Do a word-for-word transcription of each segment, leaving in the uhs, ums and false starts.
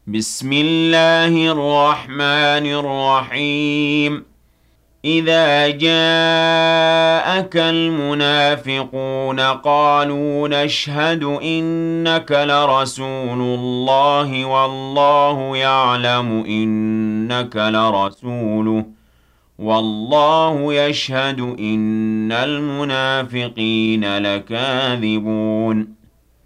بسم الله الرحمن الرحيم إذا جاءك المنافقون قالوا نشهد إنك لرسول الله والله يعلم إنك لرسوله والله يشهد إن المنافقين لكاذبون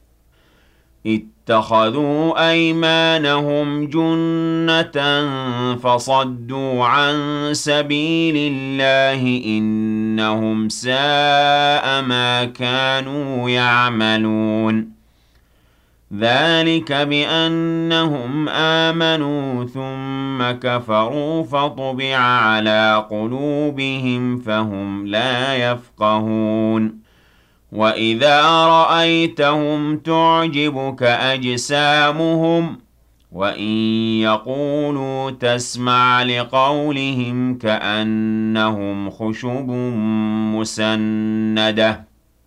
اتخذوا أيمانهم جنة فصدوا عن سبيل الله إنهم ساء ما كانوا يعملون ذلك بأنهم آمنوا ثم كفروا فطبع على قلوبهم فهم لا يفقهون وَإِذَا رَأَيْتَهُمْ تُعْجِبُكَ أَجْسَامُهُمْ وَإِن يَقُولُوا تَسْمَعْ لِقَوْلِهِمْ كَأَنَّهُمْ خُشُبٌ مُّسَنَّدَةٌ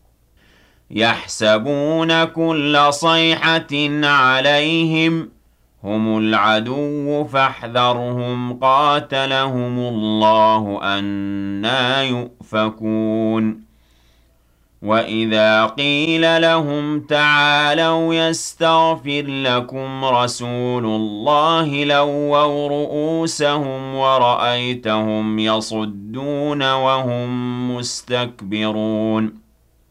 يَحْسَبُونَ كُلَّ صَيْحَةٍ عَلَيْهِمْ هُمُ الْعَدُوُّ فَاحْذَرْهُمْ قَاتَلَهُمُ اللَّهُ أَنَّىٰ يُؤْفَكُونَ وَإِذَا قِيلَ لَهُمْ تَعَالَوْا يَسْتَغْفِرْ لَكُمْ رَسُولُ اللَّهِ لَوَّوْا رُءُوسَهُمْ وَرَأَيْتَهُمْ يَصُدُّونَ وَهُمْ مُسْتَكْبِرُونَ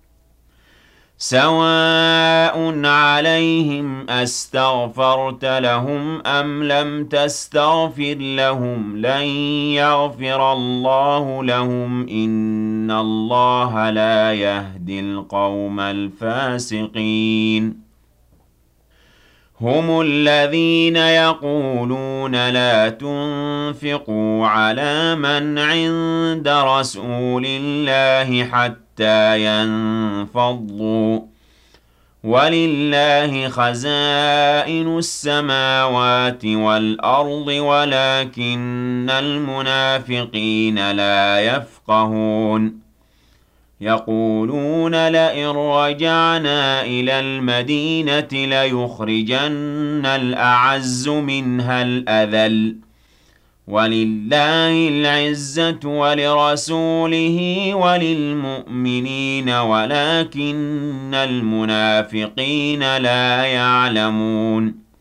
سَوَاءٌ عَلَيْهِمْ أَسْتَغْفَرْتَ لَهُمْ أَمْ لَمْ تَسْتَغْفِرْ لَهُمْ لَن يَغْفِرَ اللَّهُ لَهُمْ إِنَّ اللَّهَ لَا يَهْدِي الْقَوْمَ الْفَاسِقِينَ هُمُ الَّذِينَ يَقُولُونَ لَا تُنفِقُوا عَلَىٰ مَنْ عِندَ رَسُولِ اللَّهِ حَتَّىٰ يَنفَضُّوا ۗ وَلِلَّهِ خَزَائِنُ السَّمَاوَاتِ وَالْأَرْضِ وَلَٰكِنَّ الْمُنَافِقِينَ لَا يَفْقَهُونَ يَقُولُونَ لَئِن رَّجَعْنَا إِلَى الْمَدِينَةِ لَيُخْرِجَنَّ الْأَعَزُّ مِنْهَا الْأَذَلَّ ۚ وَلِلَّهِ الْعِزَّةُ وَلِرَسُولِهِ وَلِلْمُؤْمِنِينَ وَلَٰكِنَّ الْمُنَافِقِينَ لَا يَعْلَمُونَ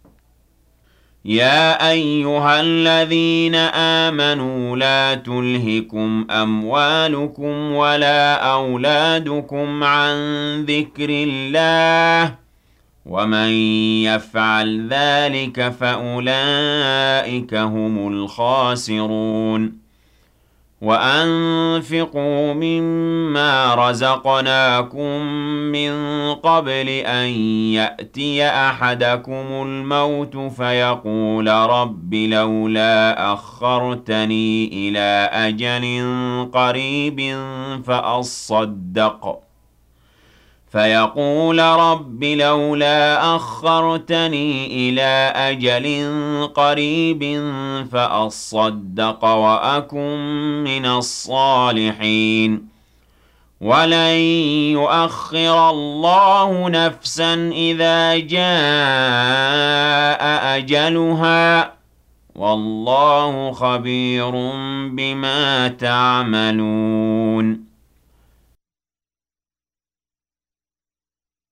يَا أَيُّهَا الَّذِينَ آمَنُوا لَا تُلْهِكُمْ أَمْوَالُكُمْ وَلَا أَوْلَادُكُمْ عَن ذِكْرِ اللَّهِ ۚ وَمَن يَفْعَلْ ذَٰلِكَ فَأُولَٰئِكَ هُمُ الْخَاسِرُونَ وَأَنفِقُوا مِمَّا رَزَقْنَاكُم مِّن قَبْلِ أَن يَأْتِيَ أَحَدَكُمُ الْمَوْتُ فَيَقُولَ رَبِّ لَوْلَا أَخَّرْتَنِي إِلَىٰ أَجَلٍ قَرِيبٍ فَأَصَّدَّقَ فَيَقُولَ رَبِّ لَوْلَا أَخَّرْتَنِي إِلَىٰ أَجَلٍ قَرِيبٍ فَأَصَّدَّقَ وَأَكُن مِّنَ الصَّالِحِينَ وَلَن يُؤَخِّرَ اللَّهُ نَفْسًا إِذَا جَاءَ أَجَلُهَا ۚ وَاللَّهُ خَبِيرٌ بِمَا تَعْمَلُونَ